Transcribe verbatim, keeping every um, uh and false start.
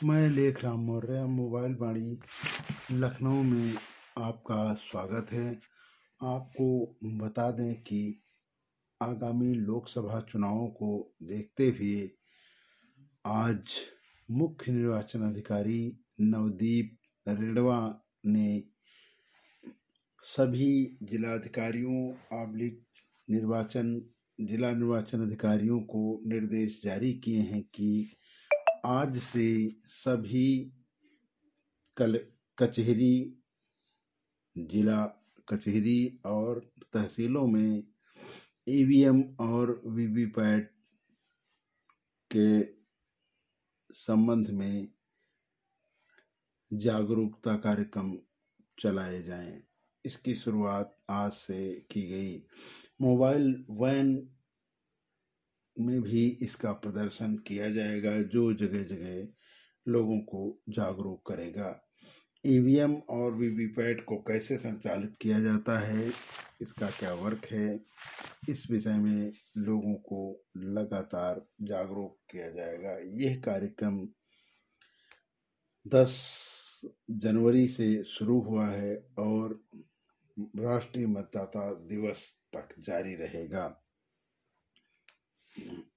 मैं लेखराम मौर्य मोबाइल वाणी लखनऊ में आपका स्वागत है। आपको बता दें कि आगामी लोकसभा चुनावों को देखते हुए आज मुख्य निर्वाचन अधिकारी नवदीप रेणवा ने सभी जिलाधिकारियों आबलिक निर्वाचन जिला निर्वाचन अधिकारियों को निर्देश जारी किए हैं कि आज से सभी कल कचहरी जिला कचहरी और तहसीलों में ईवीएम और वीवीपैट के संबंध में जागरूकता कार्यक्रम चलाए जाएं। इसकी शुरुआत आज से की गई। मोबाइल वैन में भी इसका प्रदर्शन किया जाएगा, जो जगह जगह लोगों को जागरूक करेगा। ईवीएम और वीवीपैट को कैसे संचालित किया जाता है, इसका क्या वर्क है, इस विषय में लोगों को लगातार जागरूक किया जाएगा। यह कार्यक्रम दस जनवरी से शुरू हुआ है और राष्ट्रीय मतदाता दिवस तक जारी रहेगा।